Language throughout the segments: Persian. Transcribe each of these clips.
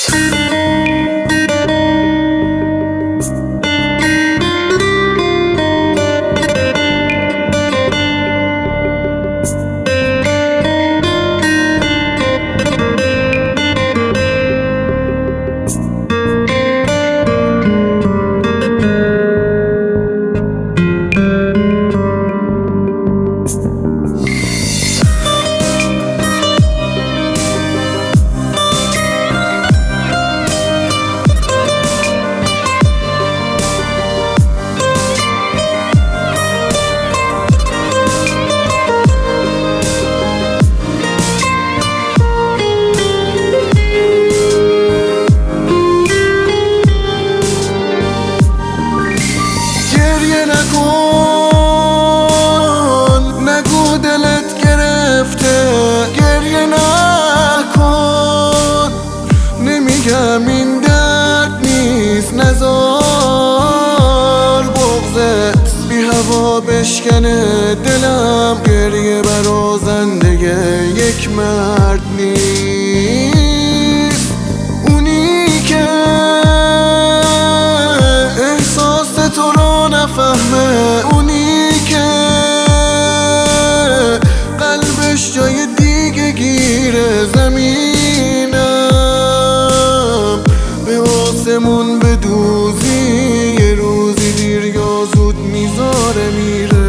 نگو دلت گرفته، گریه نکن. نمیگم این درد نیست، نزار بغضت بی هوا بشکنه دلم. گریه برازنده یک مرد نیست، اونی که احساس تو رو نفهمه، اونی که قلبش جای دیگه گیره. زمینم به آسمون بدوزی، یه روزی دیر یا زود میذاره میره.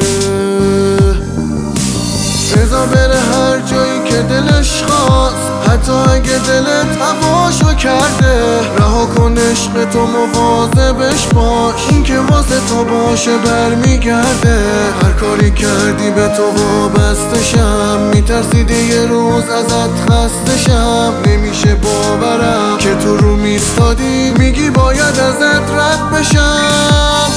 بذار بره هر جایی که دلش خواست، حتی اگه دلت هواشو کرده. رها کن عشق تو، مواظبش باش، این که واسه تو باشه برمیگرده. هر کاری کردی به تو وابستشم، میترسیدی یه روز ازت خستشم. نمیشه باورم که تو رو میستادی، میگی باید ازت رد بشم.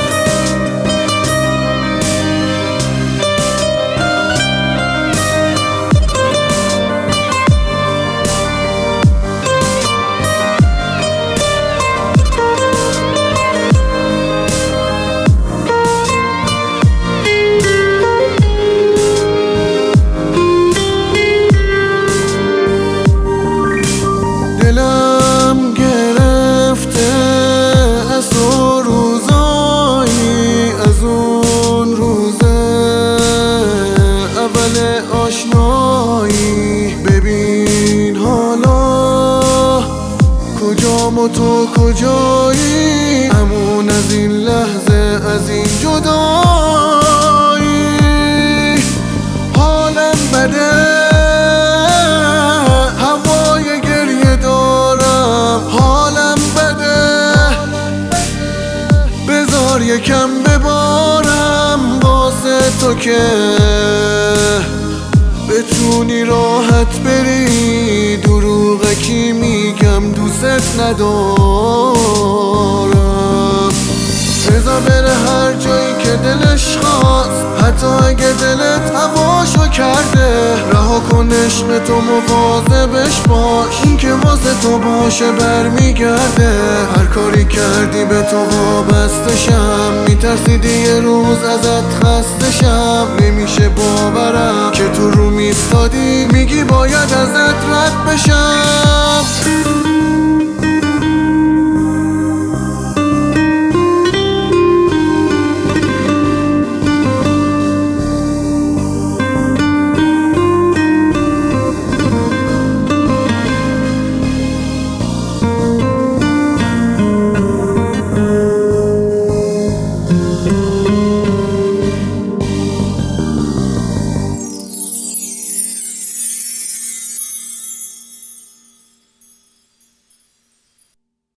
دلم گرفته از تو روزایی، از اون روزه اول آشنایی. ببین حالا کجام و تو کجایی، همون از این لحظه، از این جدایی. حالم بده، یکم ببارم واسه تو که بتونی راحت بری. دروغکی میگم دوست ندارم. بذار بره هر جایی که دلش خواست، حتی اگه دلت هواشو کرده. رها کن عشق تو، مواظبش باش، این که واسه تو باشه برمیگرده. هر کاری کردی به تو وابستشم، میترسیدی یه روز ازت خستشم. نمیشه باورم که تو رو میستادی، میگی باید ازت رد بشم.